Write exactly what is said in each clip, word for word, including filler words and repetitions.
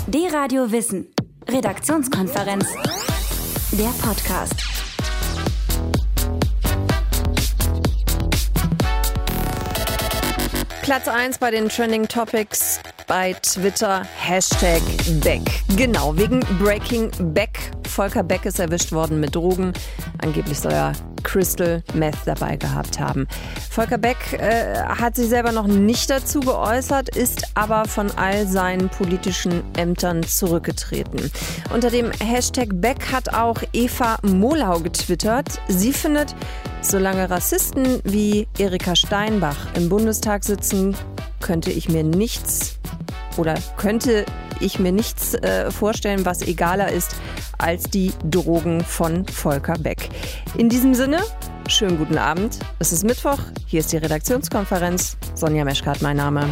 D-Radio Wissen. Redaktionskonferenz. Der Podcast. Platz eins bei den Trending Topics bei Twitter, Hashtag Beck. Genau, wegen Breaking Beck. Volker Beck ist erwischt worden mit Drogen. Angeblich soll er Crystal Meth dabei gehabt haben. Volker Beck äh, hat sich selber noch nicht dazu geäußert, ist aber von all seinen politischen Ämtern zurückgetreten. Unter dem Hashtag Beck hat auch Eva Molau getwittert. Sie findet, solange Rassisten wie Erika Steinbach im Bundestag sitzen, könnte ich mir nichts oder könnte ich mir nichts äh, vorstellen, was egaler ist als die Drogen von Volker Beck. In diesem Sinne, schönen guten Abend. Es ist Mittwoch, hier ist die Redaktionskonferenz. Sonja Meschkat, mein Name.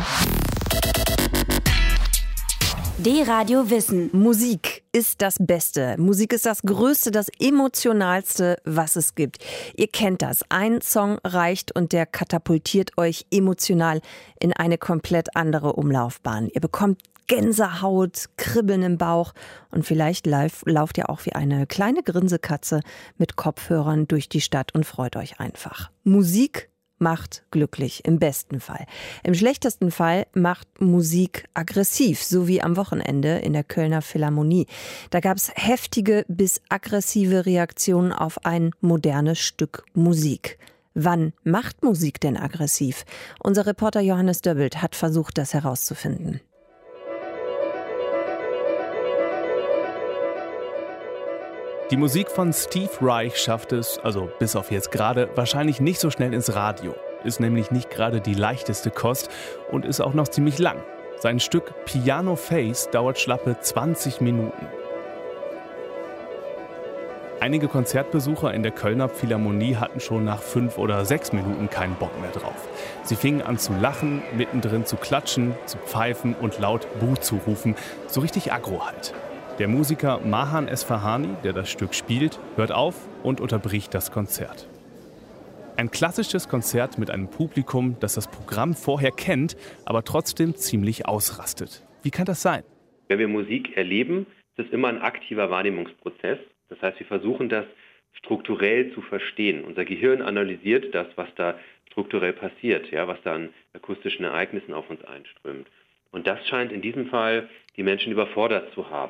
D-Radio Wissen. Musik ist das Beste. Musik ist das Größte, das Emotionalste, was es gibt. Ihr kennt das. Ein Song reicht und der katapultiert euch emotional in eine komplett andere Umlaufbahn. Ihr bekommt Gänsehaut, Kribbeln im Bauch und vielleicht live, lauft ihr auch wie eine kleine Grinsekatze mit Kopfhörern durch die Stadt und freut euch einfach. Musik macht glücklich, im besten Fall. Im schlechtesten Fall macht Musik aggressiv, so wie am Wochenende in der Kölner Philharmonie. Da gab es heftige bis aggressive Reaktionen auf ein modernes Stück Musik. Wann macht Musik denn aggressiv? Unser Reporter Johannes Döbbelt hat versucht, das herauszufinden. Die Musik von Steve Reich schafft es, also bis auf jetzt gerade, wahrscheinlich nicht so schnell ins Radio. Ist nämlich nicht gerade die leichteste Kost und ist auch noch ziemlich lang. Sein Stück Piano Face dauert schlappe zwanzig Minuten. Einige Konzertbesucher in der Kölner Philharmonie hatten schon nach fünf oder sechs Minuten keinen Bock mehr drauf. Sie fingen an zu lachen, mittendrin zu klatschen, zu pfeifen und laut Buh zu rufen. So richtig aggro halt. Der Musiker Mahan Esfahani, der das Stück spielt, hört auf und unterbricht das Konzert. Ein klassisches Konzert mit einem Publikum, das das Programm vorher kennt, aber trotzdem ziemlich ausrastet. Wie kann das sein? Wenn wir Musik erleben, ist es immer ein aktiver Wahrnehmungsprozess. Das heißt, wir versuchen das strukturell zu verstehen. Unser Gehirn analysiert das, was da strukturell passiert, ja, was da an akustischen Ereignissen auf uns einströmt. Und das scheint in diesem Fall die Menschen überfordert zu haben.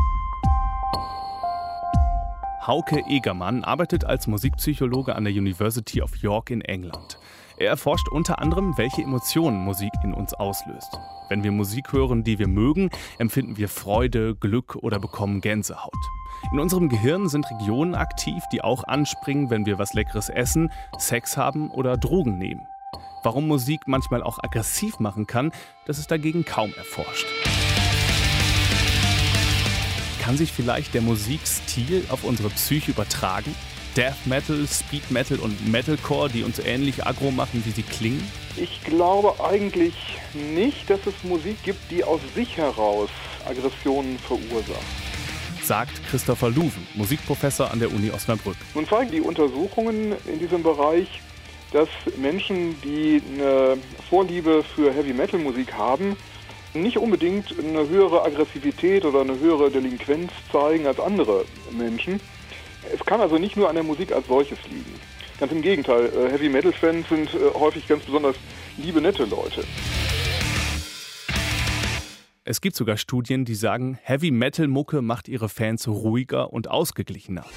Hauke Egermann arbeitet als Musikpsychologe an der University of York in England. Er erforscht unter anderem, welche Emotionen Musik in uns auslöst. Wenn wir Musik hören, die wir mögen, empfinden wir Freude, Glück oder bekommen Gänsehaut. In unserem Gehirn sind Regionen aktiv, die auch anspringen, wenn wir was Leckeres essen, Sex haben oder Drogen nehmen. Warum Musik manchmal auch aggressiv machen kann, das ist dagegen kaum erforscht. Kann sich vielleicht der Musikstil auf unsere Psyche übertragen? Death Metal, Speed Metal und Metalcore, die uns ähnlich aggro machen, wie sie klingen? Ich glaube eigentlich nicht, dass es Musik gibt, die aus sich heraus Aggressionen verursacht. Sagt Christopher Luven, Musikprofessor an der Uni Osnabrück. Nun zeigen die Untersuchungen in diesem Bereich, dass Menschen, die eine Vorliebe für Heavy-Metal-Musik haben, nicht unbedingt eine höhere Aggressivität oder eine höhere Delinquenz zeigen als andere Menschen. Es kann also nicht nur an der Musik als solches liegen. Ganz im Gegenteil, Heavy-Metal-Fans sind häufig ganz besonders liebe, nette Leute. Es gibt sogar Studien, die sagen, Heavy-Metal-Mucke macht ihre Fans ruhiger und ausgeglichener.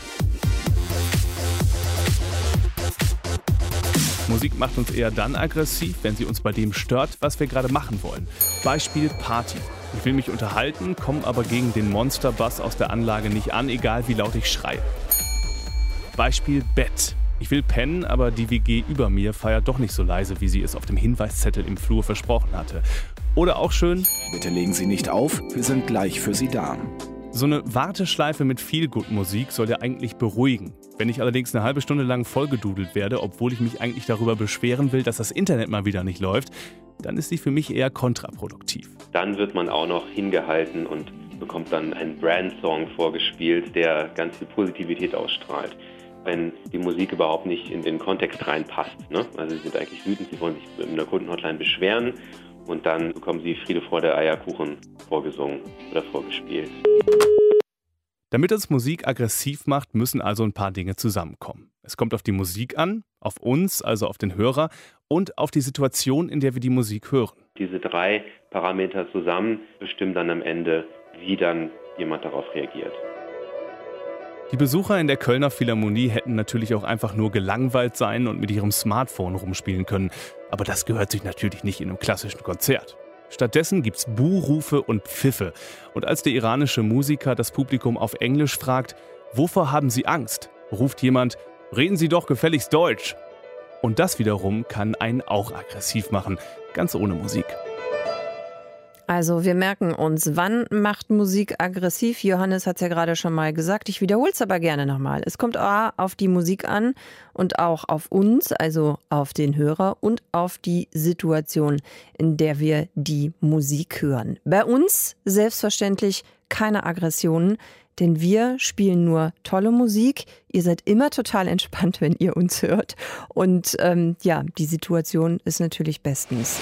Musik macht uns eher dann aggressiv, wenn sie uns bei dem stört, was wir gerade machen wollen. Beispiel Party. Ich will mich unterhalten, komme aber gegen den Monsterbass aus der Anlage nicht an, egal wie laut ich schreie. Beispiel Bett. Ich will pennen, aber die W G über mir feiert doch nicht so leise, wie sie es auf dem Hinweiszettel im Flur versprochen hatte. Oder auch schön: Bitte legen Sie nicht auf, wir sind gleich für Sie da. So eine Warteschleife mit Feel-Good-Musik soll ja eigentlich beruhigen. Wenn ich allerdings eine halbe Stunde lang vollgedudelt werde, obwohl ich mich eigentlich darüber beschweren will, dass das Internet mal wieder nicht läuft, dann ist sie für mich eher kontraproduktiv. Dann wird man auch noch hingehalten und bekommt dann einen Brand-Song vorgespielt, der ganz viel Positivität ausstrahlt. Wenn die Musik überhaupt nicht in den Kontext reinpasst, ne? Also sie sind eigentlich wütend, sie wollen sich in der Kundenhotline beschweren und dann bekommen sie Friede, Freude, Eierkuchen vorgesungen oder vorgespielt. Damit uns Musik aggressiv macht, müssen also ein paar Dinge zusammenkommen. Es kommt auf die Musik an, auf uns, also auf den Hörer, und auf die Situation, in der wir die Musik hören. Diese drei Parameter zusammen bestimmen dann am Ende, wie dann jemand darauf reagiert. Die Besucher in der Kölner Philharmonie hätten natürlich auch einfach nur gelangweilt sein und mit ihrem Smartphone rumspielen können. Aber das gehört sich natürlich nicht in einem klassischen Konzert. Stattdessen gibt's Buhrufe und Pfiffe. Und als der iranische Musiker das Publikum auf Englisch fragt, wovor haben Sie Angst, ruft jemand, reden Sie doch gefälligst Deutsch. Und das wiederum kann einen auch aggressiv machen, ganz ohne Musik. Also wir merken uns, wann macht Musik aggressiv? Johannes hat es ja gerade schon mal gesagt. Ich wiederhole es aber gerne nochmal. Es kommt A, auf die Musik an und auch auf uns, also auf den Hörer und auf die Situation, in der wir die Musik hören. Bei uns selbstverständlich keine Aggressionen, denn wir spielen nur tolle Musik. Ihr seid immer total entspannt, wenn ihr uns hört. Und ähm, ja, die Situation ist natürlich bestens.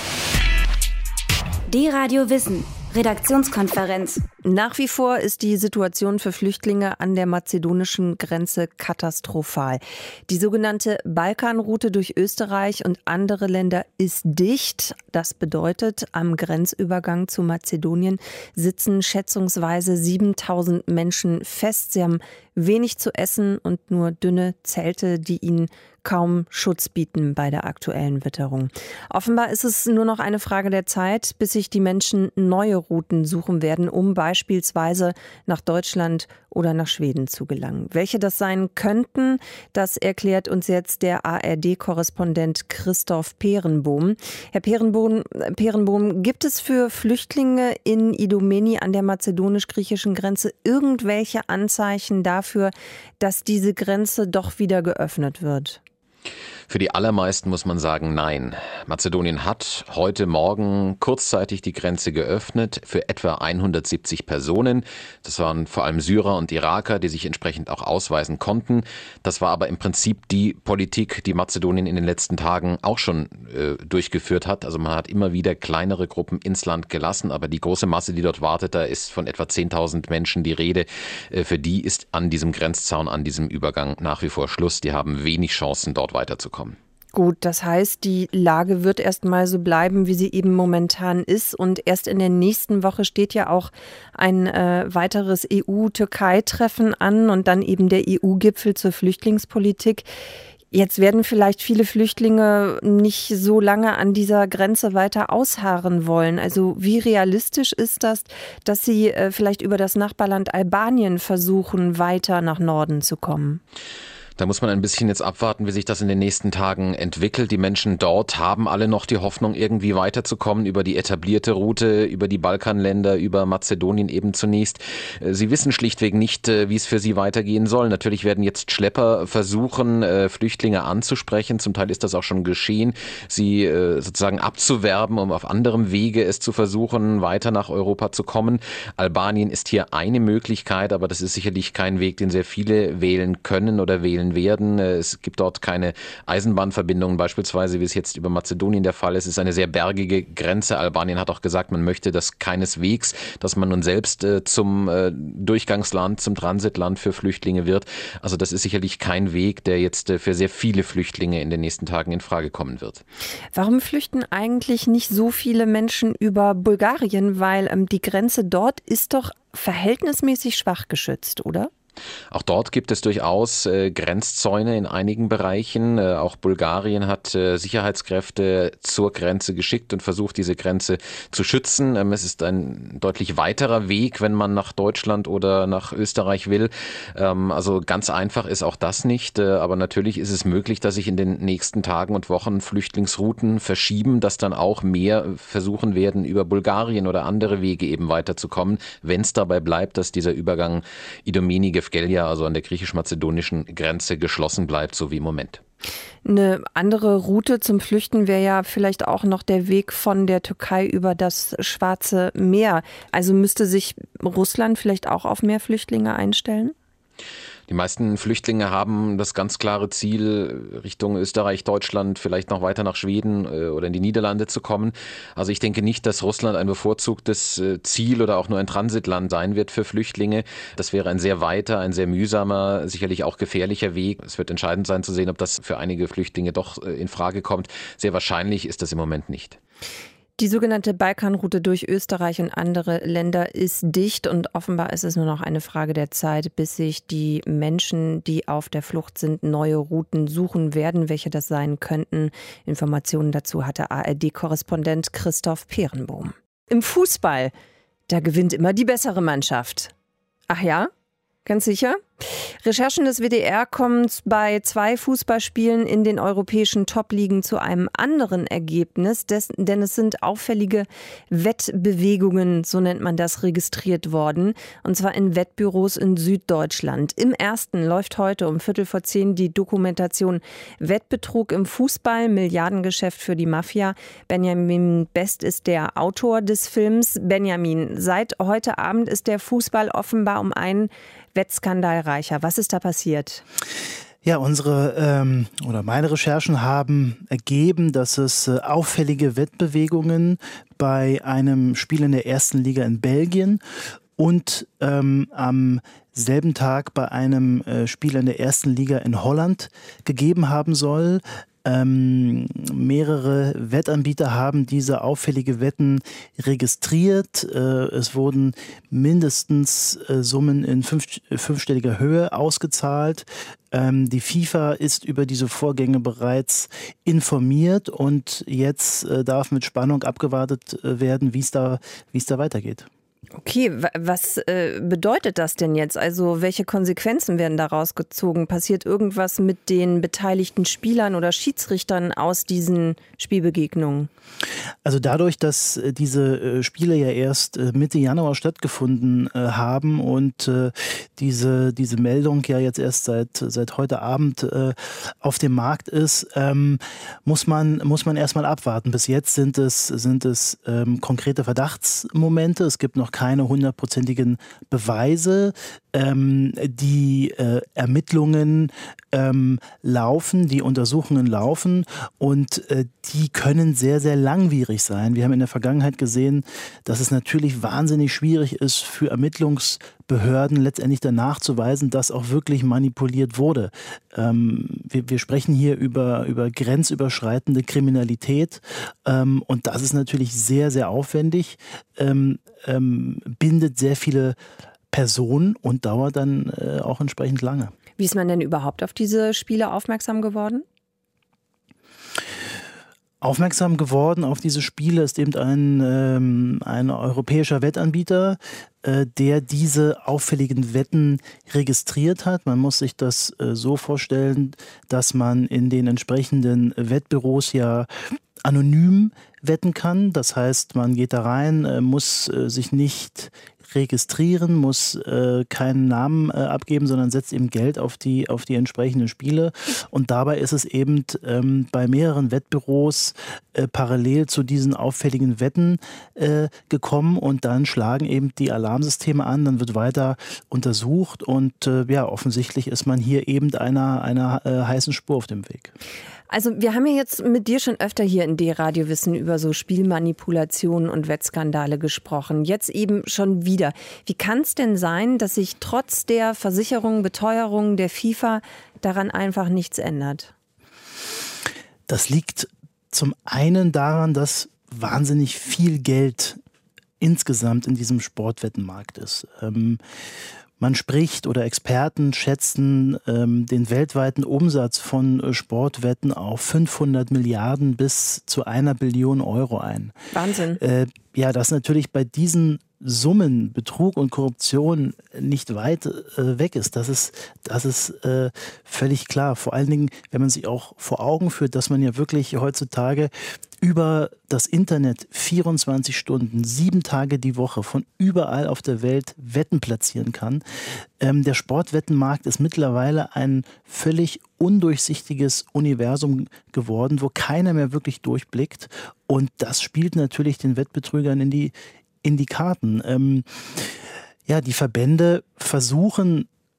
D-Radio Wissen, Redaktionskonferenz. Nach wie vor ist die Situation für Flüchtlinge an der mazedonischen Grenze katastrophal. Die sogenannte Balkanroute durch Österreich und andere Länder ist dicht. Das bedeutet, am Grenzübergang zu Mazedonien sitzen schätzungsweise siebentausend Menschen fest. Sie haben wenig zu essen und nur dünne Zelte, die ihnen kaum Schutz bieten bei der aktuellen Witterung. Offenbar ist es nur noch eine Frage der Zeit, bis sich die Menschen neue Routen suchen werden, um beispielsweise nach Deutschland oder nach Schweden zu gelangen. Welche das sein könnten, das erklärt uns jetzt der A R D-Korrespondent Christoph Peerenbohm. Herr Peerenbohm, Peerenbohm, gibt es für Flüchtlinge in Idomeni an der mazedonisch-griechischen Grenze irgendwelche Anzeichen dafür, dass diese Grenze doch wieder geöffnet wird? Für die allermeisten muss man sagen, nein. Mazedonien hat heute Morgen kurzzeitig die Grenze geöffnet für etwa hundertsiebzig Personen. Das waren vor allem Syrer und Iraker, die sich entsprechend auch ausweisen konnten. Das war aber im Prinzip die Politik, die Mazedonien in den letzten Tagen auch schon äh, durchgeführt hat. Also man hat immer wieder kleinere Gruppen ins Land gelassen, aber die große Masse, die dort wartet, da ist von etwa zehntausend Menschen die Rede. Äh, für die ist an diesem Grenzzaun, an diesem Übergang nach wie vor Schluss. Die haben wenig Chancen, dort weiterzukommen. Gut, das heißt, die Lage wird erstmal so bleiben, wie sie eben momentan ist. Und erst in der nächsten Woche steht ja auch ein äh, weiteres E U-Türkei-Treffen an und dann eben der E U-Gipfel zur Flüchtlingspolitik. Jetzt werden vielleicht viele Flüchtlinge nicht so lange an dieser Grenze weiter ausharren wollen. Also wie realistisch ist das, dass sie äh, vielleicht über das Nachbarland Albanien versuchen, weiter nach Norden zu kommen? Da muss man ein bisschen jetzt abwarten, wie sich das in den nächsten Tagen entwickelt. Die Menschen dort haben alle noch die Hoffnung, irgendwie weiterzukommen über die etablierte Route, über die Balkanländer, über Mazedonien eben zunächst. Sie wissen schlichtweg nicht, wie es für sie weitergehen soll. Natürlich werden jetzt Schlepper versuchen, Flüchtlinge anzusprechen. Zum Teil ist das auch schon geschehen, sie sozusagen abzuwerben, um auf anderem Wege es zu versuchen, weiter nach Europa zu kommen. Albanien ist hier eine Möglichkeit, aber das ist sicherlich kein Weg, den sehr viele wählen können oder wählen werden. Es gibt dort keine Eisenbahnverbindungen beispielsweise, wie es jetzt über Mazedonien der Fall ist. Es ist eine sehr bergige Grenze. Albanien hat auch gesagt, man möchte das keineswegs, dass man nun selbst äh, zum äh, Durchgangsland, zum Transitland für Flüchtlinge wird. Also das ist sicherlich kein Weg, der jetzt äh, für sehr viele Flüchtlinge in den nächsten Tagen in Frage kommen wird. Warum flüchten eigentlich nicht so viele Menschen über Bulgarien? Weil ähm, die Grenze dort ist doch verhältnismäßig schwach geschützt, oder? Auch dort gibt es durchaus äh, Grenzzäune in einigen Bereichen. Äh, auch Bulgarien hat äh, Sicherheitskräfte zur Grenze geschickt und versucht, diese Grenze zu schützen. Ähm, es ist ein deutlich weiterer Weg, wenn man nach Deutschland oder nach Österreich will. Ähm, also ganz einfach ist auch das nicht. Äh, aber natürlich ist es möglich, dass sich in den nächsten Tagen und Wochen Flüchtlingsrouten verschieben, dass dann auch mehr versuchen werden, über Bulgarien oder andere Wege eben weiterzukommen, wenn es dabei bleibt, dass dieser Übergang Idomeni Gefgelja, also an der griechisch-mazedonischen Grenze, geschlossen bleibt, so wie im Moment. Eine andere Route zum Flüchten wäre ja vielleicht auch noch der Weg von der Türkei über das Schwarze Meer. Also müsste sich Russland vielleicht auch auf mehr Flüchtlinge einstellen? Die meisten Flüchtlinge haben das ganz klare Ziel, Richtung Österreich, Deutschland, vielleicht noch weiter nach Schweden oder in die Niederlande zu kommen. Also ich denke nicht, dass Russland ein bevorzugtes Ziel oder auch nur ein Transitland sein wird für Flüchtlinge. Das wäre ein sehr weiter, ein sehr mühsamer, sicherlich auch gefährlicher Weg. Es wird entscheidend sein zu sehen, ob das für einige Flüchtlinge doch in Frage kommt. Sehr wahrscheinlich ist das im Moment nicht. Die sogenannte Balkanroute durch Österreich und andere Länder ist dicht und offenbar ist es nur noch eine Frage der Zeit, bis sich die Menschen, die auf der Flucht sind, neue Routen suchen werden. Welche das sein könnten, Informationen dazu hatte A R D-Korrespondent Christoph Peerenbohm. Im Fußball, da gewinnt immer die bessere Mannschaft. Ach ja? Ganz sicher? Recherchen des W D R kommen bei zwei Fußballspielen in den europäischen Top-Ligen zu einem anderen Ergebnis, des, denn es sind auffällige Wettbewegungen, so nennt man das, registriert worden, und zwar in Wettbüros in Süddeutschland. Im ersten läuft heute um Viertel vor zehn die Dokumentation Wettbetrug im Fußball, Milliardengeschäft für die Mafia. Benjamin Best ist der Autor des Films. Benjamin, seit heute Abend ist der Fußball offenbar um einen Wettskandal reicher. Was ist da passiert? Ja, unsere ähm, oder meine Recherchen haben ergeben, dass es äh, auffällige Wettbewegungen bei einem Spiel in der ersten Liga in Belgien und ähm, am selben Tag bei einem äh, Spiel in der ersten Liga in Holland gegeben haben soll. Ähm, mehrere Wettanbieter haben diese auffällige Wetten registriert. Äh, es wurden mindestens äh, Summen in fünf, fünfstelliger Höhe ausgezahlt. Ähm, die FIFA ist über diese Vorgänge bereits informiert und jetzt äh, darf mit Spannung abgewartet äh, werden, wie es da, wie es da weitergeht. Okay, was äh, bedeutet das denn jetzt? Also welche Konsequenzen werden daraus gezogen? Passiert irgendwas mit den beteiligten Spielern oder Schiedsrichtern aus diesen Spielbegegnungen? Also dadurch, dass äh, diese äh, Spiele ja erst äh, Mitte Januar stattgefunden äh, haben und äh, diese, diese Meldung ja jetzt erst seit, seit heute Abend äh, auf dem Markt ist, ähm, muss man, muss man erstmal abwarten. Bis jetzt sind es, sind es ähm, konkrete Verdachtsmomente. Es gibt noch keine hundertprozentigen Beweise. Ähm, die äh, Ermittlungen ähm, laufen, die Untersuchungen laufen und äh, die können sehr, sehr langwierig sein. Wir haben in der Vergangenheit gesehen, dass es natürlich wahnsinnig schwierig ist für Ermittlungsbehörden letztendlich danach zu weisen, dass auch wirklich manipuliert wurde. Ähm, wir, wir sprechen hier über, über grenzüberschreitende Kriminalität ähm, und das ist natürlich sehr, sehr aufwendig, ähm, ähm, bindet sehr viele Personen und dauert dann äh, auch entsprechend lange. Wie ist man denn überhaupt auf diese Spiele aufmerksam geworden? Aufmerksam geworden auf diese Spiele ist eben ein, ähm, ein europäischer Wettanbieter, äh, der diese auffälligen Wetten registriert hat. Man muss sich das äh, so vorstellen, dass man in den entsprechenden Wettbüros ja anonym wetten kann. Das heißt, man geht da rein, äh, muss äh, sich nicht registrieren, muss äh, keinen Namen äh, abgeben, sondern setzt eben Geld auf die, auf die entsprechenden Spiele. Und dabei ist es eben ähm, bei mehreren Wettbüros äh, parallel zu diesen auffälligen Wetten äh, gekommen und dann schlagen eben die Alarmsysteme an, dann wird weiter untersucht und äh, ja, offensichtlich ist man hier eben einer, einer äh, heißen Spur auf dem Weg. Also wir haben ja jetzt mit dir schon öfter hier in D-Radio Wissen über so Spielmanipulationen und Wettskandale gesprochen. Jetzt eben schon wieder. Wie kann es denn sein, dass sich trotz der Versicherung, Beteuerung der FIFA daran einfach nichts ändert? Das liegt zum einen daran, dass wahnsinnig viel Geld insgesamt in diesem Sportwettenmarkt ist. Ähm, Man spricht oder Experten schätzen ähm, den weltweiten Umsatz von äh, Sportwetten auf fünfhundert Milliarden bis zu einer Billion Euro ein. Wahnsinn. Äh, ja, das natürlich bei diesen Summen Betrug und Korruption nicht weit äh, weg ist. Das ist, das ist äh, völlig klar. Vor allen Dingen, wenn man sich auch vor Augen führt, dass man ja wirklich heutzutage über das Internet vierundzwanzig Stunden, sieben Tage die Woche von überall auf der Welt Wetten platzieren kann. Ähm, der Sportwettenmarkt ist mittlerweile ein völlig undurchsichtiges Universum geworden, wo keiner mehr wirklich durchblickt. Und das spielt natürlich den Wettbetrügern in die in die Karten. Ähm, ja, die Verbände versuchen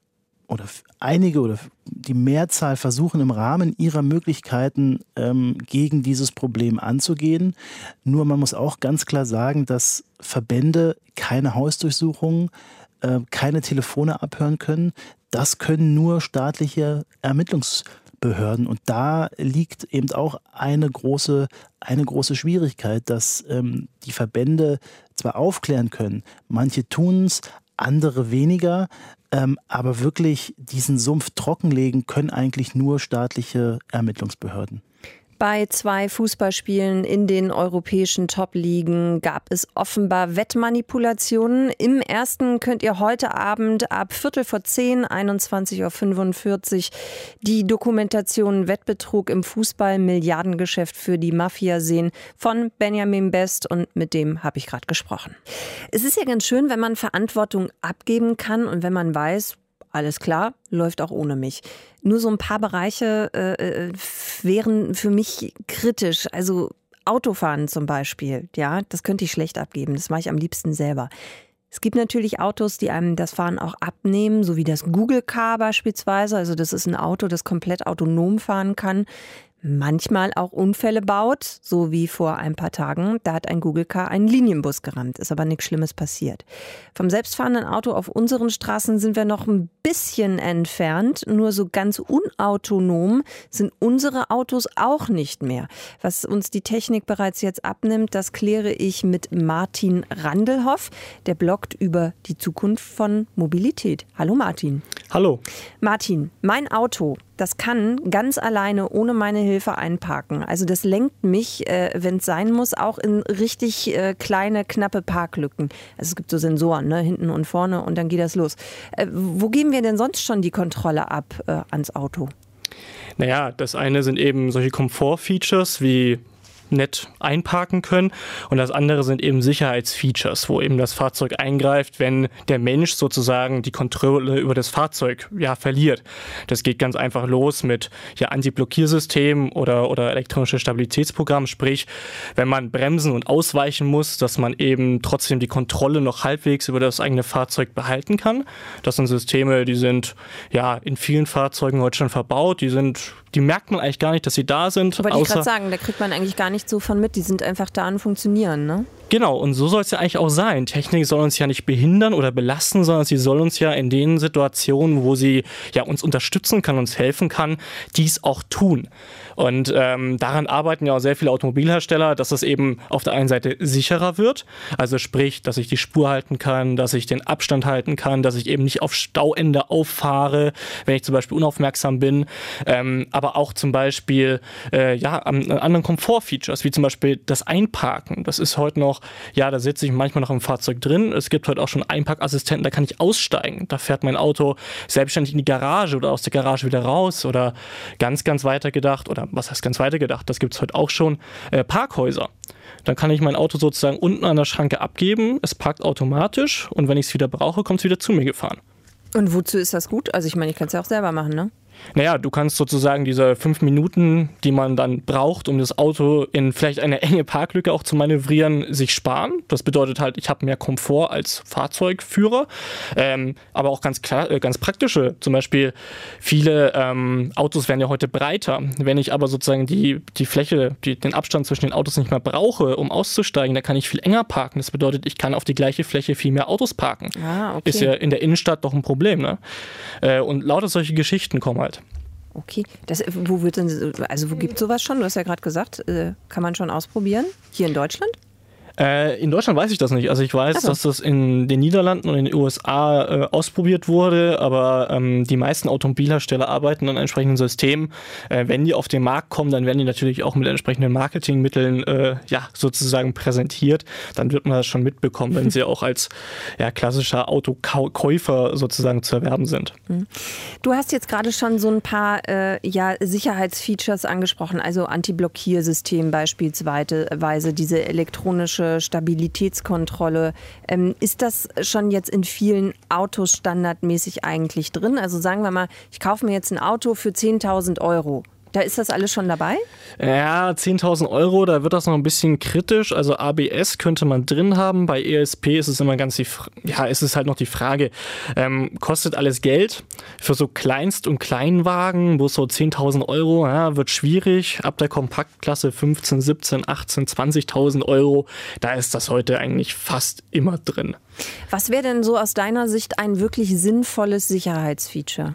oder einige oder die Mehrzahl versuchen im Rahmen ihrer Möglichkeiten ähm, gegen dieses Problem anzugehen. Nur man muss auch ganz klar sagen, dass Verbände keine Hausdurchsuchungen, äh, keine Telefone abhören können. Das können nur staatliche Ermittlungsbehörden. Und da liegt eben auch eine große, eine große Schwierigkeit, dass ähm, die Verbände zwar aufklären können, manche tun es, andere weniger, ähm, aber wirklich diesen Sumpf trockenlegen können eigentlich nur staatliche Ermittlungsbehörden. Bei zwei Fußballspielen in den europäischen Top-Ligen gab es offenbar Wettmanipulationen. Im ersten könnt ihr heute Abend ab Viertel vor zehn, einundzwanzig Uhr fünfundvierzig die Dokumentation Wettbetrug im Fußball, Milliardengeschäft für die Mafia sehen von Benjamin Best, und mit dem habe ich gerade gesprochen. Es ist ja ganz schön, wenn man Verantwortung abgeben kann und wenn man weiß, alles klar, läuft auch ohne mich. Nur so ein paar Bereiche äh, wären für mich kritisch. Also Autofahren zum Beispiel, ja, das könnte ich schlecht abgeben. Das mache ich am liebsten selber. Es gibt natürlich Autos, die einem das Fahren auch abnehmen, so wie das Google Car beispielsweise. Also das ist ein Auto, das komplett autonom fahren kann. Manchmal auch Unfälle baut, so wie vor ein paar Tagen. Da hat ein Google Car einen Linienbus gerammt, ist aber nichts Schlimmes passiert. Vom selbstfahrenden Auto auf unseren Straßen sind wir noch ein bisschen entfernt. Nur so ganz unautonom sind unsere Autos auch nicht mehr. Was uns die Technik bereits jetzt abnimmt, das kläre ich mit Martin Randelhoff. Der bloggt über die Zukunft von Mobilität. Hallo Martin. Hallo. Martin, mein Auto, das kann ganz alleine ohne meine Hilfe einparken. Also das lenkt mich, äh, wenn es sein muss, auch in richtig äh, kleine, knappe Parklücken. Also es gibt so Sensoren, ne, hinten und vorne, und dann geht das los. Äh, wo geben wir denn sonst schon die Kontrolle ab äh, ans Auto? Naja, das eine sind eben solche Komfortfeatures wie nett einparken können, und das andere sind eben Sicherheitsfeatures, wo eben das Fahrzeug eingreift, wenn der Mensch sozusagen die Kontrolle über das Fahrzeug ja verliert. Das geht ganz einfach los mit ja Anti-Blockiersystemen oder oder elektronische Stabilitätsprogramm, sprich, wenn man bremsen und ausweichen muss, dass man eben trotzdem die Kontrolle noch halbwegs über das eigene Fahrzeug behalten kann. Das sind Systeme, die sind ja in vielen Fahrzeugen heute schon verbaut, die sind die merkt man eigentlich gar nicht, dass sie da sind. Wollte ich gerade sagen, da kriegt man eigentlich gar nicht so von mit. Die sind einfach da und funktionieren, ne? Genau, und so soll es ja eigentlich auch sein. Technik soll uns ja nicht behindern oder belasten, sondern sie soll uns ja in den Situationen, wo sie ja uns unterstützen kann, uns helfen kann, dies auch tun. Und ähm, daran arbeiten ja auch sehr viele Automobilhersteller, dass es eben auf der einen Seite sicherer wird, also sprich, dass ich die Spur halten kann, dass ich den Abstand halten kann, dass ich eben nicht auf Stauende auffahre, wenn ich zum Beispiel unaufmerksam bin, ähm, aber auch zum Beispiel äh, ja, an, an anderen Komfortfeatures, wie zum Beispiel das Einparken. Das ist heute noch, ja, da sitze ich manchmal noch im Fahrzeug drin. Es gibt heute auch schon Einparkassistenten, da kann ich aussteigen. Da fährt mein Auto selbstständig in die Garage oder aus der Garage wieder raus, oder ganz, ganz weiter gedacht, oder was heißt ganz weiter gedacht, das gibt es heute auch schon, äh, Parkhäuser. Dann kann ich mein Auto sozusagen unten an der Schranke abgeben, es parkt automatisch, und wenn ich es wieder brauche, kommt es wieder zu mir gefahren. Und wozu ist das gut? Also ich meine, ich kann es ja auch selber machen, ne? Naja, du kannst sozusagen diese fünf Minuten, die man dann braucht, um das Auto in vielleicht eine enge Parklücke auch zu manövrieren, sich sparen. Das bedeutet halt, ich habe mehr Komfort als Fahrzeugführer, ähm, aber auch ganz klar, äh, ganz praktische. Zum Beispiel viele ähm, Autos werden ja heute breiter. Wenn ich aber sozusagen die, die Fläche, die, den Abstand zwischen den Autos nicht mehr brauche, um auszusteigen, dann kann ich viel enger parken. Das bedeutet, ich kann auf die gleiche Fläche viel mehr Autos parken. Ah, okay. Ist ja in der Innenstadt doch ein Problem, ne? Äh, und lauter solche Geschichten kommen halt. Okay, das, wo wird denn, also wo gibt es sowas schon? Du hast ja gerade gesagt, äh, kann man schon ausprobieren? Hier in Deutschland? Äh, in Deutschland weiß ich das nicht. Also ich weiß, so. dass das in den Niederlanden und in den U S A äh, ausprobiert wurde, aber ähm, die meisten Automobilhersteller arbeiten an entsprechenden Systemen. Äh, wenn die auf den Markt kommen, dann werden die natürlich auch mit entsprechenden Marketingmitteln äh, ja, sozusagen präsentiert. Dann wird man das schon mitbekommen, wenn sie auch als ja, klassischer Autokäufer sozusagen zu erwerben sind. Du hast jetzt gerade schon so ein paar äh, ja, Sicherheitsfeatures angesprochen, also Anti-Blockiersystem beispielsweise, diese elektronische Stabilitätskontrolle. Ähm, ist das schon jetzt in vielen Autos standardmäßig eigentlich drin? Also sagen wir mal, ich kaufe mir jetzt ein Auto für zehntausend Euro. Da ist das alles schon dabei? Ja, zehntausend Euro, da wird das noch ein bisschen kritisch. Also A B S könnte man drin haben. Bei E S P ist es immer ganz die, Fra- ja, ist es halt noch die Frage, ähm, kostet alles Geld? Für so Kleinst- und Kleinwagen, wo so zehntausend Euro, ja, wird schwierig. Ab der Kompaktklasse fünfzehn, siebzehn, achtzehn, zwanzigtausend Euro, da ist das heute eigentlich fast immer drin. Was wäre denn so aus deiner Sicht ein wirklich sinnvolles Sicherheitsfeature?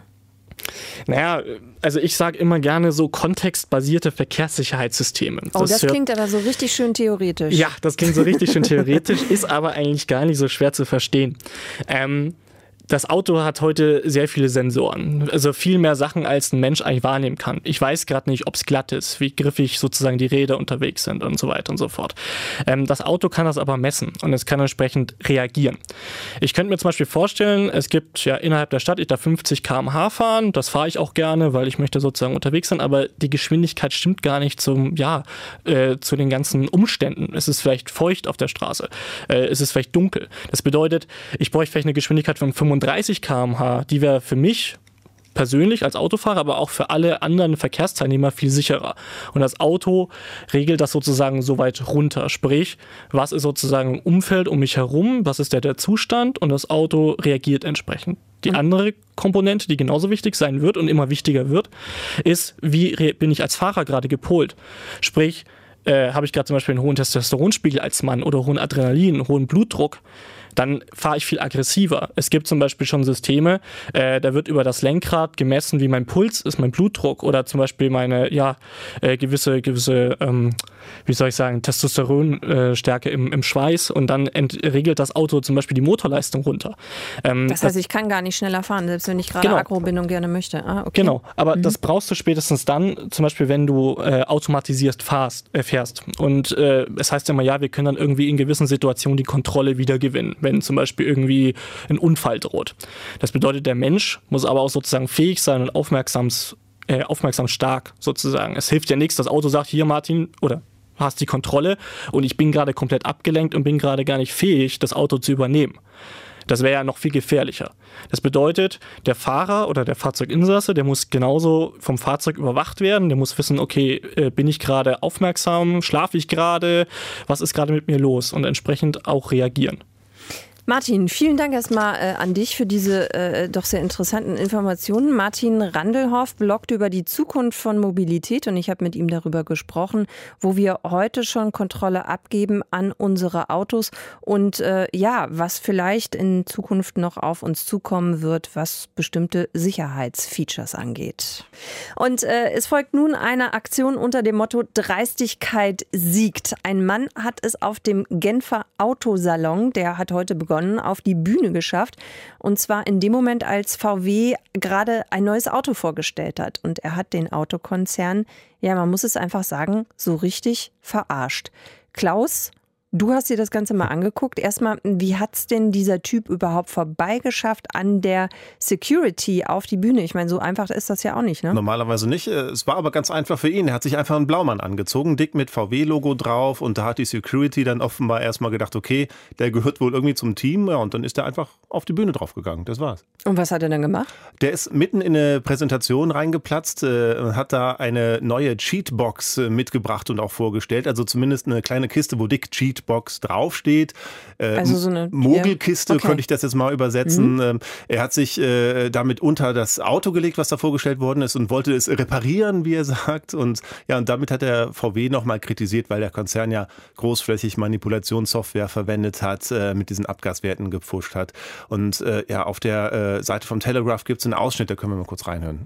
Naja, also ich sage immer gerne so kontextbasierte Verkehrssicherheitssysteme. Oh, das, das klingt aber so richtig schön theoretisch. Ja, das klingt so richtig schön theoretisch, ist aber eigentlich gar nicht so schwer zu verstehen. Ähm, Das Auto hat heute sehr viele Sensoren, also viel mehr Sachen, als ein Mensch eigentlich wahrnehmen kann. Ich weiß gerade nicht, ob es glatt ist, wie griffig sozusagen die Räder unterwegs sind und so weiter und so fort. Ähm, das Auto kann das aber messen und es kann entsprechend reagieren. Ich könnte mir zum Beispiel vorstellen, es gibt ja innerhalb der Stadt, ich darf fünfzig Kilometer pro Stunde fahren, das fahre ich auch gerne, weil ich möchte sozusagen unterwegs sein, aber die Geschwindigkeit stimmt gar nicht zum, ja, äh, zu den ganzen Umständen. Es ist vielleicht feucht auf der Straße, äh, es ist vielleicht dunkel. Das bedeutet, ich bräuchte vielleicht eine Geschwindigkeit von fünfunddreißig Kilometer pro Stunde, die wäre für mich persönlich als Autofahrer, aber auch für alle anderen Verkehrsteilnehmer viel sicherer. Und das Auto regelt das sozusagen so weit runter. Sprich, was ist sozusagen im Umfeld um mich herum, was ist der, der Zustand und das Auto reagiert entsprechend. Die mhm. andere Komponente, die genauso wichtig sein wird und immer wichtiger wird, ist, wie re- bin ich als Fahrer gerade gepolt. Sprich, äh, habe ich gerade zum Beispiel einen hohen Testosteronspiegel als Mann oder hohen Adrenalin, einen hohen Blutdruck, dann fahre ich viel aggressiver. Es gibt zum Beispiel schon Systeme, äh, da wird über das Lenkrad gemessen, wie mein Puls ist, mein Blutdruck oder zum Beispiel meine ja äh, gewisse, gewisse ähm, wie soll ich sagen, Testosteronstärke äh, im, im Schweiß und dann ent- regelt das Auto zum Beispiel die Motorleistung runter. Ähm, das heißt, das, ich kann gar nicht schneller fahren, selbst wenn ich gerade genau. Aggro-Bindung gerne möchte. Ah, okay. Genau, aber mhm. das brauchst du spätestens dann, zum Beispiel, wenn du äh, automatisiert fahrst, äh, fährst. Und äh, es heißt ja immer, ja, wir können dann irgendwie in gewissen Situationen die Kontrolle wieder gewinnen, wenn zum Beispiel irgendwie ein Unfall droht. Das bedeutet, der Mensch muss aber auch sozusagen fähig sein und aufmerksam, äh, aufmerksam stark sozusagen. Es hilft ja nichts, das Auto sagt, hier Martin, oder hast die Kontrolle und ich bin gerade komplett abgelenkt und bin gerade gar nicht fähig, das Auto zu übernehmen. Das wäre ja noch viel gefährlicher. Das bedeutet, der Fahrer oder der Fahrzeuginsasse, der muss genauso vom Fahrzeug überwacht werden. Der muss wissen, okay, äh, bin ich gerade aufmerksam, schlafe ich gerade, was ist gerade mit mir los und entsprechend auch reagieren. Martin, vielen Dank erstmal äh, an dich für diese äh, doch sehr interessanten Informationen. Martin Randelhoff bloggt über die Zukunft von Mobilität und ich habe mit ihm darüber gesprochen, wo wir heute schon Kontrolle abgeben an unsere Autos und äh, ja, was vielleicht in Zukunft noch auf uns zukommen wird, was bestimmte Sicherheitsfeatures angeht. Und äh, es folgt nun eine Aktion unter dem Motto Dreistigkeit siegt. Ein Mann hat es auf dem Genfer Autosalon, der hat heute begonnen, auf die Bühne geschafft. Und zwar in dem Moment, als V W gerade ein neues Auto vorgestellt hat. Und er hat den Autokonzern, ja, man muss es einfach sagen, so richtig verarscht. Klaus, du hast dir das Ganze mal angeguckt. Erstmal, wie hat es denn dieser Typ überhaupt vorbeigeschafft an der Security auf die Bühne? Ich meine, so einfach ist das ja auch nicht, ne? Normalerweise nicht. Es war aber ganz einfach für ihn. Er hat sich einfach einen Blaumann angezogen, dick mit V W-Logo drauf. Und da hat die Security dann offenbar erstmal gedacht, okay, der gehört wohl irgendwie zum Team. Ja, und dann ist er einfach auf die Bühne draufgegangen. Das war's. Und was hat er dann gemacht? Der ist mitten in eine Präsentation reingeplatzt, äh, hat da eine neue Cheatbox äh, mitgebracht und auch vorgestellt. Also zumindest eine kleine Kiste, wo dick Cheat Box draufsteht. Äh, also so eine Mogelkiste, okay. könnte ich das jetzt mal übersetzen. Mhm. Ähm, er hat sich äh, damit unter das Auto gelegt, was da vorgestellt worden ist und wollte es reparieren, wie er sagt. Und ja, und damit hat der V W nochmal kritisiert, weil der Konzern ja großflächig Manipulationssoftware verwendet hat, äh, mit diesen Abgaswerten gepfuscht hat. Und äh, ja, auf der äh, Seite vom Telegraph gibt es einen Ausschnitt, da können wir mal kurz reinhören.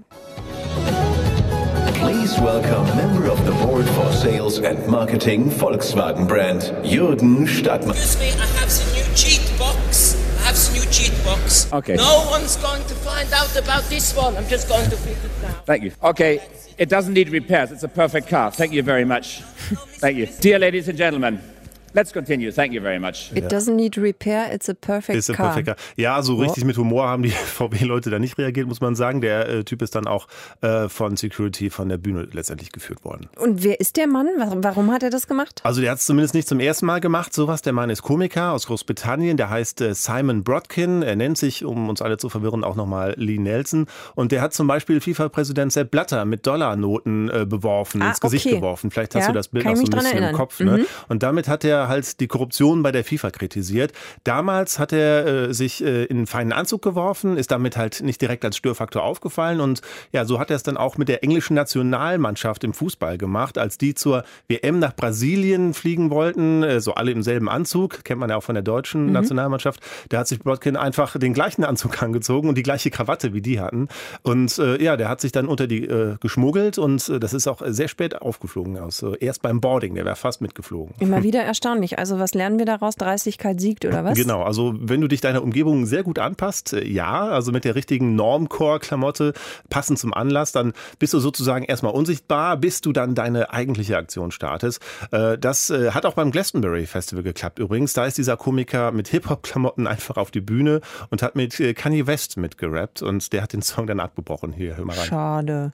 Please welcome member of the board for sales and marketing, Volkswagen brand, Jürgen Stadtmann. Excuse me, I have the new cheat box. I have the new cheat box. Okay. No one's going to find out about this one. I'm just going to fit it down. Thank you. Okay, it doesn't need repairs. It's a perfect car. Thank you very much. Thank you. Dear ladies and gentlemen, Let's continue. Thank you very much. It doesn't need repair, it's a perfect Ist a car. perfect car. Ja, so richtig mit Humor haben die V W-Leute da nicht reagiert, muss man sagen. Der äh, Typ ist dann auch äh, von Security von der Bühne letztendlich geführt worden. Und wer ist der Mann? Warum, warum hat er das gemacht? Also der hat es zumindest nicht zum ersten Mal gemacht, sowas. Der Mann ist Komiker aus Großbritannien, der heißt äh, Simon Brodkin. Er nennt sich, um uns alle zu verwirren, auch nochmal Lee Nelson. Und der hat zum Beispiel FIFA-Präsident Sepp Blatter mit Dollarnoten äh, beworfen, ah, ins Gesicht okay. geworfen. Vielleicht hast ja, du das Bild noch so ein bisschen erinnern. im Kopf. Ne? Mhm. Und damit hat er halt die Korruption bei der FIFA kritisiert. Damals hat er äh, sich äh, in einen feinen Anzug geworfen, ist damit halt nicht direkt als Störfaktor aufgefallen. Und ja, so hat er es dann auch mit der englischen Nationalmannschaft im Fußball gemacht, als die zur W M nach Brasilien fliegen wollten, äh, so alle im selben Anzug, kennt man ja auch von der deutschen mhm. Nationalmannschaft. Da hat sich Brodkin einfach den gleichen Anzug angezogen und die gleiche Krawatte, wie die hatten. Und äh, ja, der hat sich dann unter die äh, geschmuggelt und äh, das ist auch sehr spät aufgeflogen. Also erst beim Boarding, der wäre fast mitgeflogen. Immer wieder erstaunlich. Also was lernen wir daraus? Dreistigkeit siegt oder was? Genau, also wenn du dich deiner Umgebung sehr gut anpasst, ja, also mit der richtigen Normcore-Klamotte, passend zum Anlass, dann bist du sozusagen erstmal unsichtbar, bis du dann deine eigentliche Aktion startest. Das hat auch beim Glastonbury Festival geklappt übrigens. Da ist dieser Komiker mit Hip-Hop-Klamotten einfach auf die Bühne und hat mit Kanye West mitgerappt und der hat den Song dann abgebrochen. Hier, hör mal rein. Schade.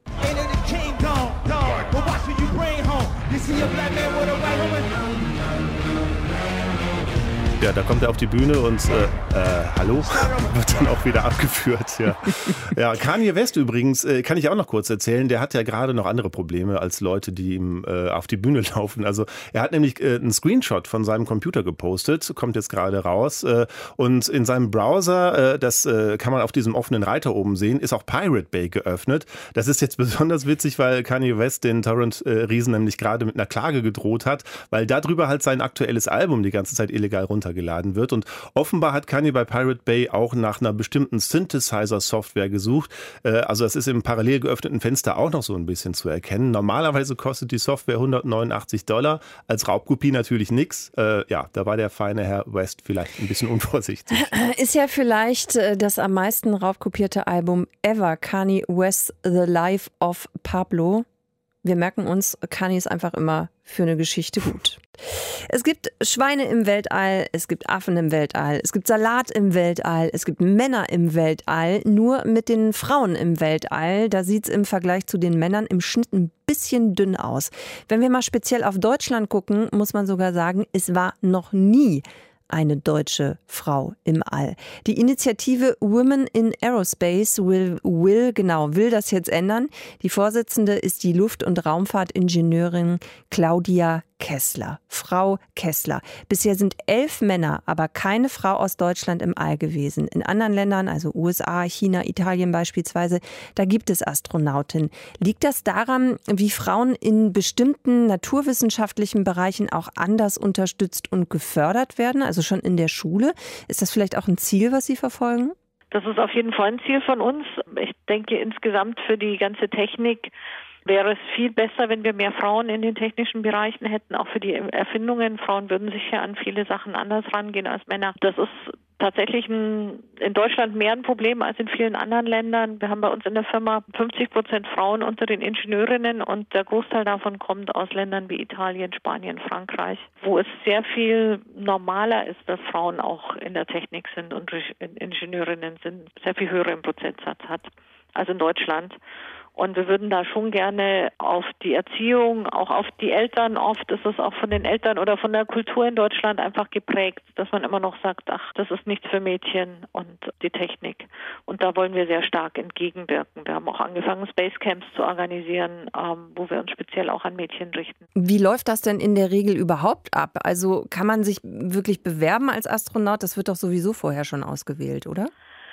Ja, da kommt er auf die Bühne und äh, äh, hallo, wird dann auch wieder abgeführt. Ja, ja Kanye West übrigens, äh, kann ich auch noch kurz erzählen, der hat ja gerade noch andere Probleme als Leute, die ihm äh, auf die Bühne laufen. Also er hat nämlich äh, einen Screenshot von seinem Computer gepostet, kommt jetzt gerade raus. Äh, und in seinem Browser, äh, das äh, kann man auf diesem offenen Reiter oben sehen, ist auch Pirate Bay geöffnet. Das ist jetzt besonders witzig, weil Kanye West den Torrent-Riesen nämlich gerade mit einer Klage gedroht hat, weil darüber halt sein aktuelles Album die ganze Zeit illegal runtergeladen wird. Und offenbar hat Kanye bei Pirate Bay auch nach einer bestimmten Synthesizer-Software gesucht. Also das ist im parallel geöffneten Fenster auch noch so ein bisschen zu erkennen. Normalerweise kostet die Software hundertneunundachtzig Dollar. Als Raubkopie natürlich nichts. Ja, da war der feine Herr West vielleicht ein bisschen unvorsichtig. Ist ja vielleicht das am meisten raubkopierte Album ever. Kanye West, The Life of Pablo. Wir merken uns, Kanye ist einfach immer für eine Geschichte gut. Es gibt Schweine im Weltall, es gibt Affen im Weltall, es gibt Salat im Weltall, es gibt Männer im Weltall. Nur mit den Frauen im Weltall, da sieht es im Vergleich zu den Männern im Schnitt ein bisschen dünn aus. Wenn wir mal speziell auf Deutschland gucken, muss man sogar sagen, es war noch nie eine deutsche Frau im All. Die Initiative Women in Aerospace will, will, genau, will das jetzt ändern. Die Vorsitzende ist die Luft- und Raumfahrtingenieurin Claudia Kessler. Frau Kessler. Bisher sind elf Männer, aber keine Frau aus Deutschland im All gewesen. In anderen Ländern, also U S A, China, Italien beispielsweise, da gibt es Astronautinnen. Liegt das daran, wie Frauen in bestimmten naturwissenschaftlichen Bereichen auch anders unterstützt und gefördert werden? Also schon in der Schule? Ist das vielleicht auch ein Ziel, was Sie verfolgen? Das ist auf jeden Fall ein Ziel von uns. Ich denke insgesamt für die ganze Technik wäre es viel besser, wenn wir mehr Frauen in den technischen Bereichen hätten, auch für die Erfindungen. Frauen würden sicher an viele Sachen anders rangehen als Männer. Das ist tatsächlich ein, in Deutschland mehr ein Problem als in vielen anderen Ländern. Wir haben bei uns in der Firma fünfzig Prozent Frauen unter den Ingenieurinnen und der Großteil davon kommt aus Ländern wie Italien, Spanien, Frankreich, wo es sehr viel normaler ist, dass Frauen auch in der Technik sind und Ingenieurinnen sind, sehr viel höheren Prozentsatz hat als in Deutschland. Und wir würden da schon gerne auf die Erziehung, auch auf die Eltern, oft ist es auch von den Eltern oder von der Kultur in Deutschland einfach geprägt, dass man immer noch sagt, ach, das ist nichts für Mädchen und die Technik. Und da wollen wir sehr stark entgegenwirken. Wir haben auch angefangen, Spacecamps zu organisieren, ähm, wo wir uns speziell auch an Mädchen richten. Wie läuft das denn in der Regel überhaupt ab? Also kann man sich wirklich bewerben als Astronaut? Das wird doch sowieso vorher schon ausgewählt, oder?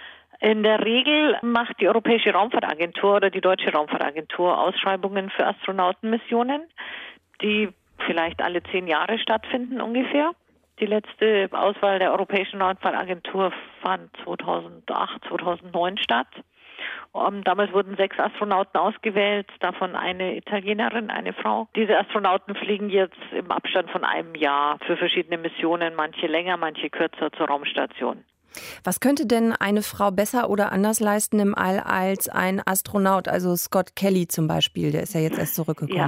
In der Regel macht die Europäische Raumfahrtagentur oder die Deutsche Raumfahrtagentur Ausschreibungen für Astronautenmissionen, die vielleicht alle zehn Jahre stattfinden ungefähr. Die letzte Auswahl der Europäischen Raumfahrtagentur fand zweitausendacht, zweitausendneun statt. Um, damals wurden sechs Astronauten ausgewählt, davon eine Italienerin, eine Frau. Diese Astronauten fliegen jetzt im Abstand von einem Jahr für verschiedene Missionen, manche länger, manche kürzer zur Raumstation. Was könnte denn eine Frau besser oder anders leisten im All als ein Astronaut? Also Scott Kelly zum Beispiel, der ist ja jetzt erst zurückgekommen. Ja,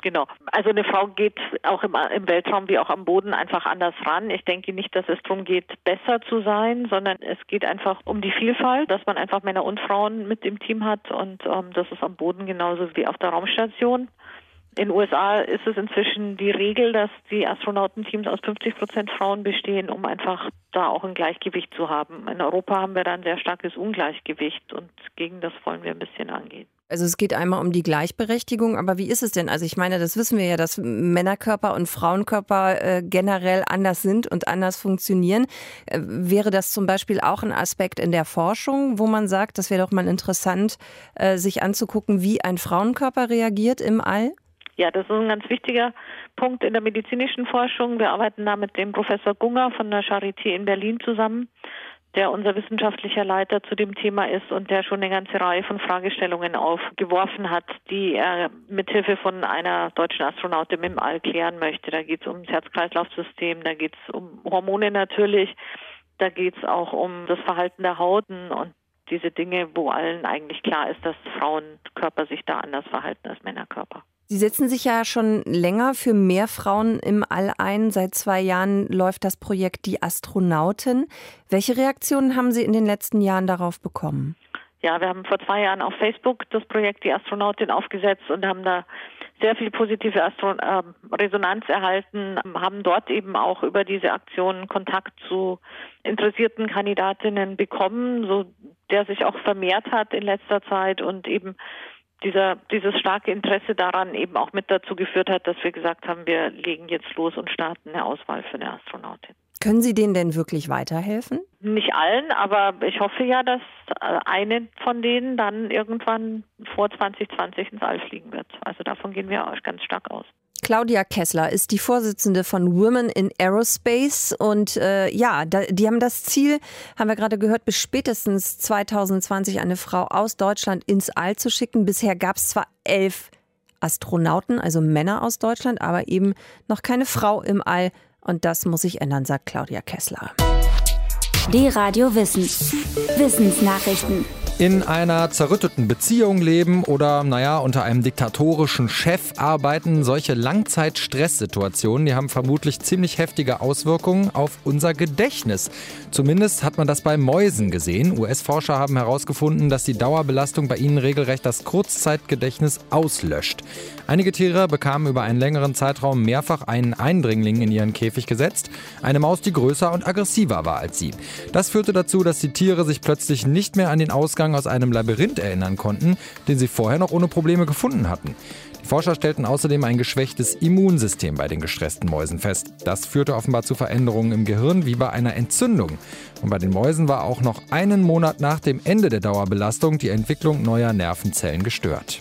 Genau. Also eine Frau geht auch im, im Weltraum wie auch am Boden einfach anders ran. Ich denke nicht, dass es darum geht, besser zu sein, sondern es geht einfach um die Vielfalt, dass man einfach Männer und Frauen mit im Team hat und ähm, das ist am Boden genauso wie auf der Raumstation. In den U S A ist es inzwischen die Regel, dass die Astronautenteams aus fünfzig Prozent Frauen bestehen, um einfach da auch ein Gleichgewicht zu haben. In Europa haben wir da ein sehr starkes Ungleichgewicht und gegen das wollen wir ein bisschen angehen. Also es geht einmal um die Gleichberechtigung, aber wie ist es denn? Also ich meine, das wissen wir ja, dass Männerkörper und Frauenkörper äh, generell anders sind und anders funktionieren. Äh, wäre das zum Beispiel auch ein Aspekt in der Forschung, wo man sagt, das wäre doch mal interessant, äh, sich anzugucken, wie ein Frauenkörper reagiert im All? Ja, das ist ein ganz wichtiger Punkt in der medizinischen Forschung. Wir arbeiten da mit dem Professor Gunger von der Charité in Berlin zusammen, der unser wissenschaftlicher Leiter zu dem Thema ist und der schon eine ganze Reihe von Fragestellungen aufgeworfen hat, die er mithilfe von einer deutschen Astronautin im All klären möchte. Da geht es um das Herz-Kreislauf-System, da geht es um Hormone natürlich, da geht es auch um das Verhalten der Haut und diese Dinge, wo allen eigentlich klar ist, dass Frauenkörper sich da anders verhalten als Männerkörper. Sie setzen sich ja schon länger für mehr Frauen im All ein. Seit zwei Jahren läuft das Projekt Die Astronautin. Welche Reaktionen haben Sie in den letzten Jahren darauf bekommen? Ja, wir haben vor zwei Jahren auf Facebook das Projekt Die Astronautin aufgesetzt und haben da sehr viel positive Astro- äh, Resonanz erhalten, haben dort eben auch über diese Aktion Kontakt zu interessierten Kandidatinnen bekommen, so der sich auch vermehrt hat in letzter Zeit und eben Dieser, dieses starke Interesse daran eben auch mit dazu geführt hat, dass wir gesagt haben, wir legen jetzt los und starten eine Auswahl für eine Astronautin. Können Sie denen denn wirklich weiterhelfen? Nicht allen, aber ich hoffe ja, dass eine von denen dann irgendwann vor zwanzig zwanzig ins All fliegen wird. Also davon gehen wir ganz stark aus. Claudia Kessler ist die Vorsitzende von Women in Aerospace und äh, ja, da, die haben das Ziel, haben wir gerade gehört, bis spätestens zwanzig zwanzig eine Frau aus Deutschland ins All zu schicken. Bisher gab es zwar elf Astronauten, also Männer aus Deutschland, aber eben noch keine Frau im All und das muss sich ändern, sagt Claudia Kessler. D-Radio Wissen. Wissensnachrichten. In einer zerrütteten Beziehung leben oder, naja, unter einem diktatorischen Chef arbeiten, solche Langzeit-Stresssituationen, die haben vermutlich ziemlich heftige Auswirkungen auf unser Gedächtnis. Zumindest hat man das bei Mäusen gesehen. U S-Forscher haben herausgefunden, dass die Dauerbelastung bei ihnen regelrecht das Kurzzeitgedächtnis auslöscht. Einige Tiere bekamen über einen längeren Zeitraum mehrfach einen Eindringling in ihren Käfig gesetzt. Eine Maus, die größer und aggressiver war als sie. Das führte dazu, dass die Tiere sich plötzlich nicht mehr an den Ausgang aus einem Labyrinth erinnern konnten, den sie vorher noch ohne Probleme gefunden hatten. Die Forscher stellten außerdem ein geschwächtes Immunsystem bei den gestressten Mäusen fest. Das führte offenbar zu Veränderungen im Gehirn wie bei einer Entzündung. Und bei den Mäusen war auch noch einen Monat nach dem Ende der Dauerbelastung die Entwicklung neuer Nervenzellen gestört.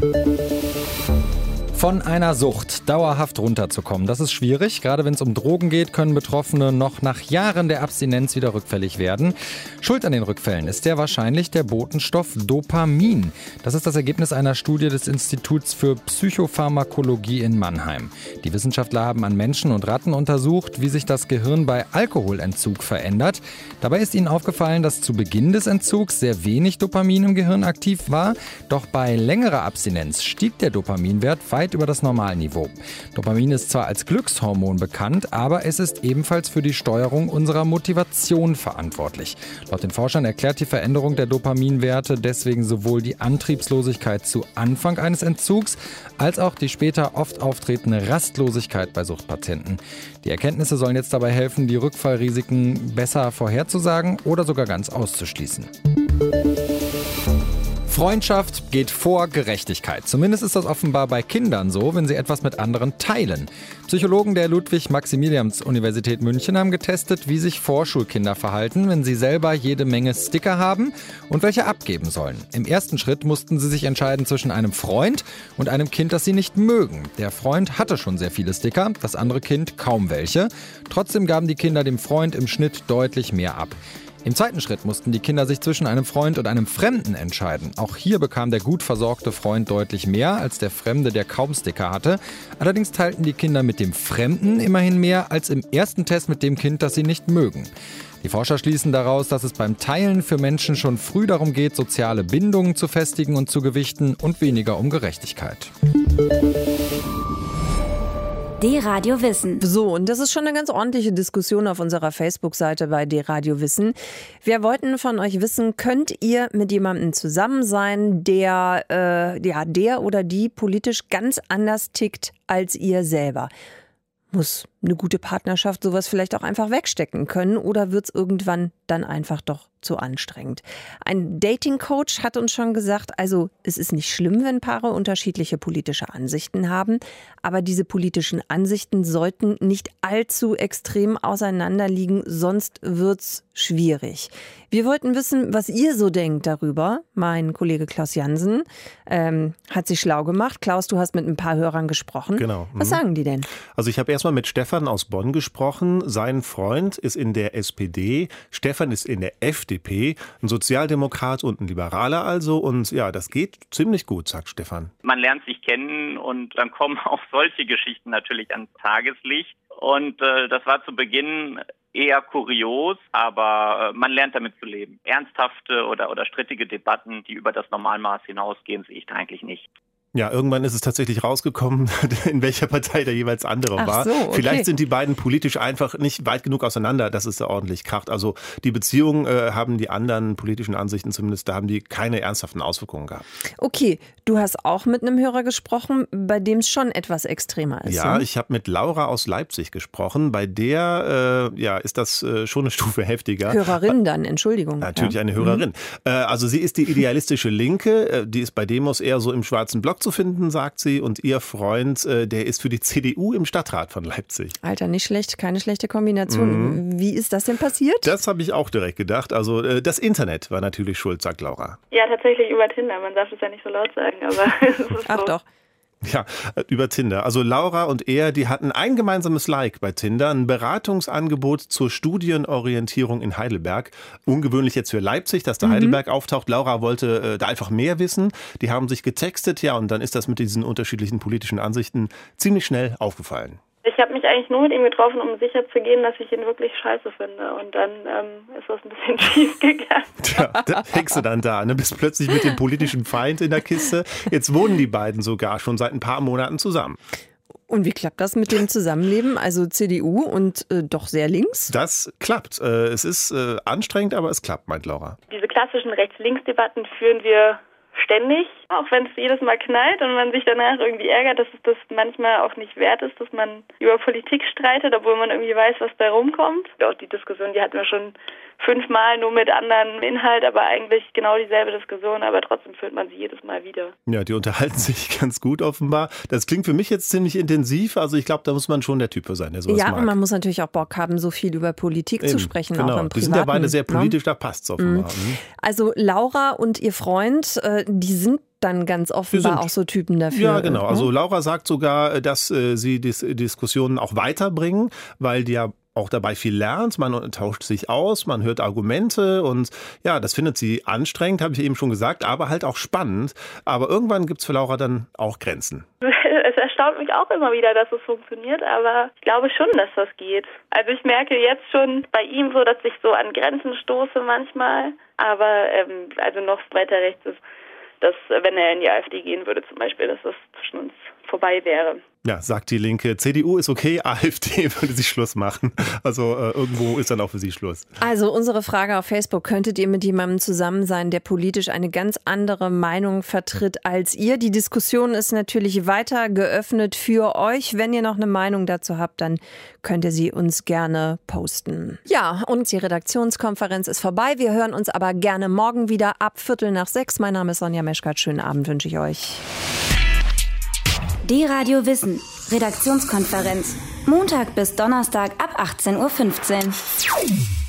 Von einer Sucht dauerhaft runterzukommen, das ist schwierig. Gerade wenn es um Drogen geht, können Betroffene noch nach Jahren der Abstinenz wieder rückfällig werden. Schuld an den Rückfällen ist sehr wahrscheinlich der Botenstoff Dopamin. Das ist das Ergebnis einer Studie des Instituts für Psychopharmakologie in Mannheim. Die Wissenschaftler haben an Menschen und Ratten untersucht, wie sich das Gehirn bei Alkoholentzug verändert. Dabei ist ihnen aufgefallen, dass zu Beginn des Entzugs sehr wenig Dopamin im Gehirn aktiv war. Doch bei längerer Abstinenz stieg der Dopaminwert weit über das Normalniveau. Dopamin ist zwar als Glückshormon bekannt, aber es ist ebenfalls für die Steuerung unserer Motivation verantwortlich. Laut den Forschern erklärt die Veränderung der Dopaminwerte deswegen sowohl die Antriebslosigkeit zu Anfang eines Entzugs, als auch die später oft auftretende Rastlosigkeit bei Suchtpatienten. Die Erkenntnisse sollen jetzt dabei helfen, die Rückfallrisiken besser vorherzusagen oder sogar ganz auszuschließen. Freundschaft geht vor Gerechtigkeit. Zumindest ist das offenbar bei Kindern so, wenn sie etwas mit anderen teilen. Psychologen der Ludwig-Maximilians-Universität München haben getestet, wie sich Vorschulkinder verhalten, wenn sie selber jede Menge Sticker haben und welche abgeben sollen. Im ersten Schritt mussten sie sich entscheiden zwischen einem Freund und einem Kind, das sie nicht mögen. Der Freund hatte schon sehr viele Sticker, das andere Kind kaum welche. Trotzdem gaben die Kinder dem Freund im Schnitt deutlich mehr ab. Im zweiten Schritt mussten die Kinder sich zwischen einem Freund und einem Fremden entscheiden. Auch hier bekam der gut versorgte Freund deutlich mehr als der Fremde, der kaum Sticker hatte. Allerdings teilten die Kinder mit dem Fremden immerhin mehr als im ersten Test mit dem Kind, das sie nicht mögen. Die Forscher schließen daraus, dass es beim Teilen für Menschen schon früh darum geht, soziale Bindungen zu festigen und zu gewichten und weniger um Gerechtigkeit. D-Radio Wissen. So, und das ist schon eine ganz ordentliche Diskussion auf unserer Facebook-Seite bei D-Radio Wissen. Wir wollten von euch wissen, könnt ihr mit jemandem zusammen sein, der, äh, ja, der oder die politisch ganz anders tickt als ihr selber? Muss eine gute Partnerschaft sowas vielleicht auch einfach wegstecken können oder wird es irgendwann dann einfach doch zu anstrengend? Ein Dating-Coach hat uns schon gesagt, also es ist nicht schlimm, wenn Paare unterschiedliche politische Ansichten haben, aber diese politischen Ansichten sollten nicht allzu extrem auseinanderliegen, sonst wird's schwierig. Wir wollten wissen, was ihr so denkt darüber. Mein Kollege Klaus Jansen ähm, hat sich schlau gemacht. Klaus, du hast mit ein paar Hörern gesprochen. Genau. Was mhm. sagen die denn? Also ich habe erstmal mit Stefan aus Bonn gesprochen. Sein Freund ist in der S P D, Stefan ist in der F D P, ein Sozialdemokrat und ein Liberaler also. Und ja, das geht ziemlich gut, sagt Stefan. Man lernt sich kennen und dann kommen auch solche Geschichten natürlich ans Tageslicht. Und äh, das war zu Beginn eher kurios, aber äh, man lernt damit zu leben. Ernsthafte oder, oder strittige Debatten, die über das Normalmaß hinausgehen, sehe ich da eigentlich nicht. Ja, irgendwann ist es tatsächlich rausgekommen, in welcher Partei der jeweils andere Ach war. so, okay. Vielleicht sind die beiden politisch einfach nicht weit genug auseinander, dass es da ordentlich kracht. Also die Beziehungen äh, haben die anderen politischen Ansichten zumindest, da haben die keine ernsthaften Auswirkungen gehabt. Okay, du hast auch mit einem Hörer gesprochen, bei dem es schon etwas extremer ist. Ja, ne? ich habe mit Laura aus Leipzig gesprochen. Bei der äh, ja, ist das äh, schon eine Stufe heftiger. Hörerin dann, Entschuldigung. Natürlich ja. eine Hörerin. Mhm. Äh, also sie ist die idealistische Linke, äh, die ist bei Demos eher so im schwarzen Block zu finden, sagt sie. Und ihr Freund, äh, der ist für die C D U im Stadtrat von Leipzig. Alter, nicht schlecht, keine schlechte Kombination. Mhm. Wie ist das denn passiert? Das habe ich auch direkt gedacht. Also äh, das Internet war natürlich schuld, sagt Laura. Ja, tatsächlich über Tinder. Man darf es ja nicht so laut sagen, aber es ist Ach so. doch. Ja, über Tinder. Also Laura und er, die hatten ein gemeinsames Like bei Tinder, ein Beratungsangebot zur Studienorientierung in Heidelberg. Ungewöhnlich jetzt für Leipzig, dass da Mhm. Heidelberg auftaucht. Laura wollte äh, da einfach mehr wissen. Die haben sich getextet, ja, und dann ist das mit diesen unterschiedlichen politischen Ansichten ziemlich schnell aufgefallen. Ich habe mich eigentlich nur mit ihm getroffen, um sicher zu gehen, dass ich ihn wirklich scheiße finde. Und dann ähm, ist das ein bisschen schief gegangen. Tja, da hängst du dann da, ne? Bist plötzlich mit dem politischen Feind in der Kiste. Jetzt wohnen die beiden sogar schon seit ein paar Monaten zusammen. Und wie klappt das mit dem Zusammenleben? Also C D U und äh, doch sehr links? Das klappt. Äh, es ist äh, anstrengend, aber es klappt, meint Laura. Diese klassischen Rechts-Links-Debatten führen wir ständig, auch wenn es jedes Mal knallt und man sich danach irgendwie ärgert, dass es das manchmal auch nicht wert ist, dass man über Politik streitet, obwohl man irgendwie weiß, was da rumkommt. Auch die Diskussion, die hatten wir schon fünfmal, nur mit anderem Inhalt, aber eigentlich genau dieselbe Diskussion, aber trotzdem führt man sie jedes Mal wieder. Ja, die unterhalten sich ganz gut offenbar. Das klingt für mich jetzt ziemlich intensiv, also ich glaube, da muss man schon der Typ für sein, der sowas Ja, mag. und man muss natürlich auch Bock haben, so viel über Politik Eben, zu sprechen, genau. auch im Privaten. Die sind ja beide sehr politisch, ne? da passt es offenbar. Mhm. Also Laura und ihr Freund, äh, die sind dann ganz offenbar auch so Typen dafür. Ja, genau. Also ne? Laura sagt sogar, dass äh, sie die Diskussionen auch weiterbringen, weil die ja auch dabei viel lernt, man tauscht sich aus, man hört Argumente und ja, das findet sie anstrengend, habe ich eben schon gesagt, aber halt auch spannend. Aber irgendwann gibt es für Laura dann auch Grenzen. Es erstaunt mich auch immer wieder, dass es funktioniert, aber ich glaube schon, dass das geht. Also ich merke jetzt schon bei ihm so, dass ich so an Grenzen stoße manchmal, aber ähm, also noch weiter rechts ist, dass wenn er in die AfD gehen würde zum Beispiel, dass das zwischen uns vorbei wäre. Ja, sagt die Linke. C D U ist okay, AfD würde sie Schluss machen. Also äh, irgendwo ist dann auch für sie Schluss. Also unsere Frage auf Facebook, könntet ihr mit jemandem zusammen sein, der politisch eine ganz andere Meinung vertritt als ihr? Die Diskussion ist natürlich weiter geöffnet für euch. Wenn ihr noch eine Meinung dazu habt, dann könnt ihr sie uns gerne posten. Ja, und die Redaktionskonferenz ist vorbei. Wir hören uns aber gerne morgen wieder ab Viertel nach sechs. Mein Name ist Sonja Meschkat. Schönen Abend wünsche ich euch. D-Radio Wissen, Redaktionskonferenz. Montag bis Donnerstag ab achtzehn Uhr fünfzehn.